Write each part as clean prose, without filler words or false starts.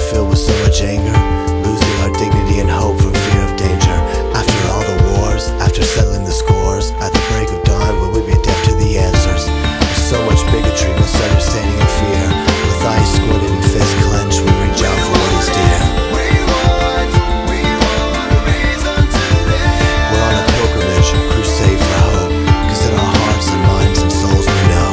filled with so much anger, losing our dignity and hope from fear of danger. After all the wars, after settling the scores, at the break of dawn will we be deaf to the answers? There's so much bigotry, misunderstanding and fear. With eyes squinted and fists clenched, we reach out for what is dear. We're on a pilgrimage, crusade for hope, 'cause in our hearts and minds and souls we know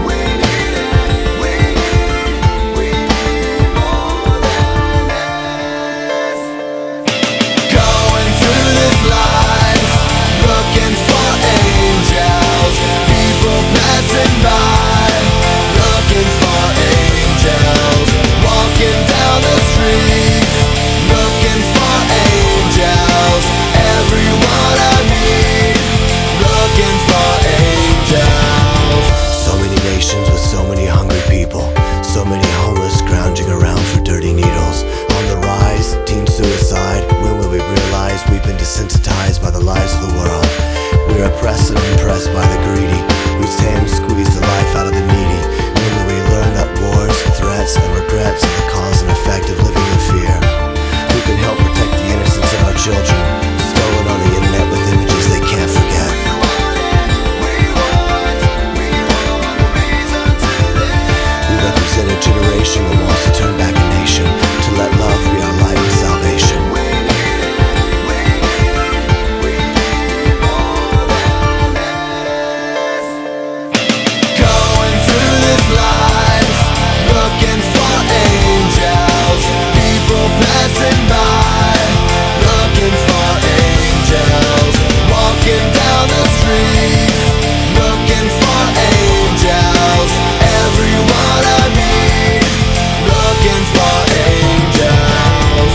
so many homeless scrounging around for dirty needles. On the rise, teen suicide. When will we realize we've been desensitized by the lies of the world? We're oppressed and impressed by the greedy, whose hands squeeze the life out of the needy. When will we learn that wars, threats, and regrets are the cause and effect of living in fear? Who can help protect the innocence of our children, stolen on the internet with images they can't forget? A generation that wants to turn back a nation, to let love be our light and salvation. Going through this life, looking for angels, people passing by, looking for angels, walking down the streets, looking for angels, everyone I meet, looking for angels.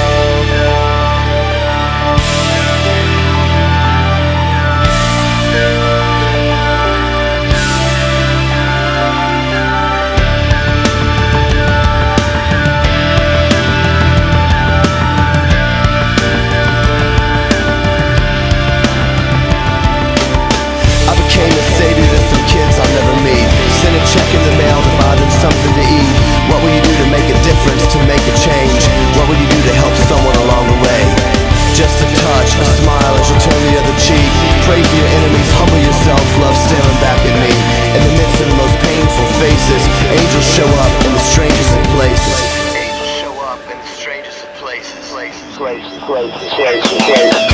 I became a savior to some kids I'll never meet. Send a check in the mail to buy them something to eat. What will you do to make a difference, to make a change? What will you do to help someone along the way? Just a touch, a smile as you turn the other cheek. Pray for your enemies, humble yourself, love staring back at me. In the midst of the most painful faces, angels show up in the strangest of places. Angels show up in the strangest of places.